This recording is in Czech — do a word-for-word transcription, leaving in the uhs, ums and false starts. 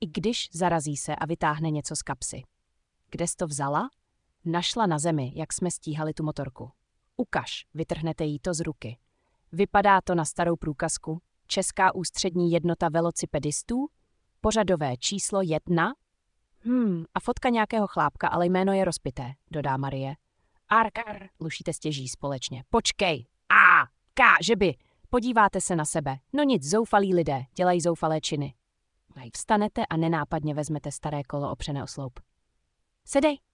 I když zarazí se a vytáhne něco z kapsy. Kde jsi to vzala? Našla na zemi, jak jsme stíhali tu motorku. Ukaž, vytrhnete jí to z ruky. Vypadá to na starou průkazku. Česká ústřední jednota velocipedistů? Pořadové číslo jedna? Hmm, a fotka nějakého chlápka, ale jméno je rozpité, dodá Marie. Arkar, lušíte stěží společně. Počkej. A, ká, že by. Podíváte se na sebe. No nic, zoufalí lidé, dělají zoufalé činy. Vstanete a nenápadně vezmete staré kolo opřené o sloup. Sedej.